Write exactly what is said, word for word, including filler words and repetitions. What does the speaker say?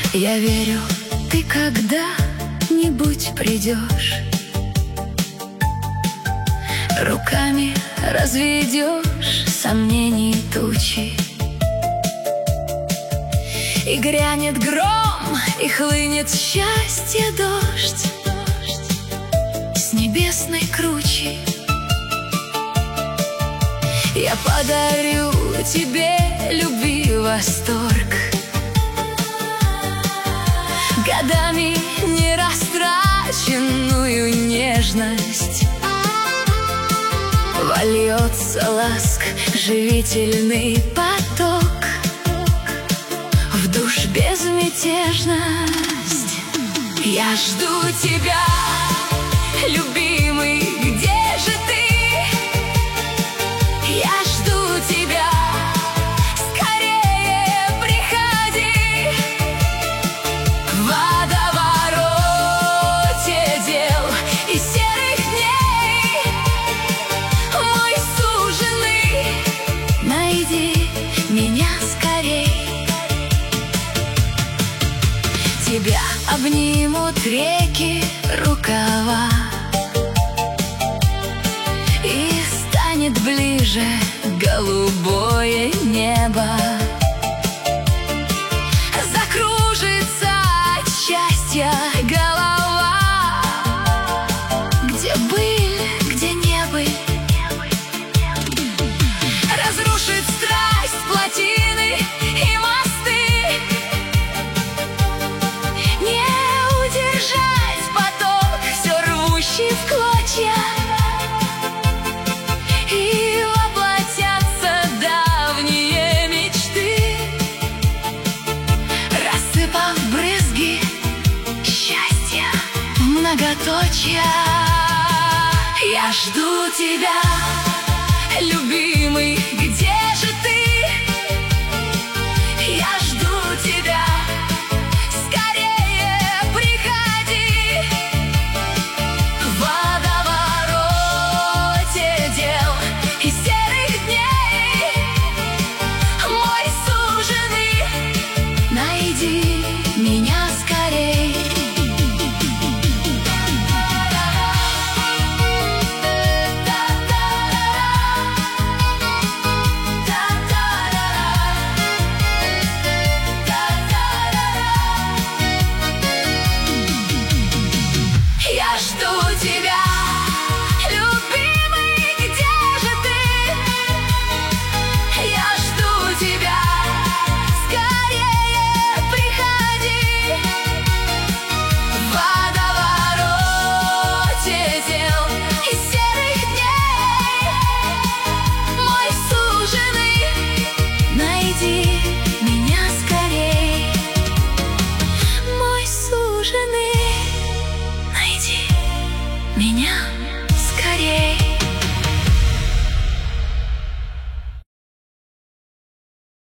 Я верю, ты когда-нибудь придешь, руками разведешь сомнений тучи, и грянет гром, и хлынет счастье дождь с небесной кручи. Я подарю тебе любви восторг, годами не растраченную нежность. Вольется ласк живительный поток в душ безмятежность. Я жду тебя, любимый, где же ты? Я жду тебя, скорее приходи. В водовороте дел и серых дней, мой суженый, найди меня скорей. Тебя обнимут реки, рукава, и станет ближе голубое небо. Закружится от счастья голова, где быль, где не быль. Разрушит страсть плотины и мосты, не удержать поток, все рвущий в клочья. И воплотятся давние мечты, рассыпав брызги счастья многоточия. Я жду тебя, люби.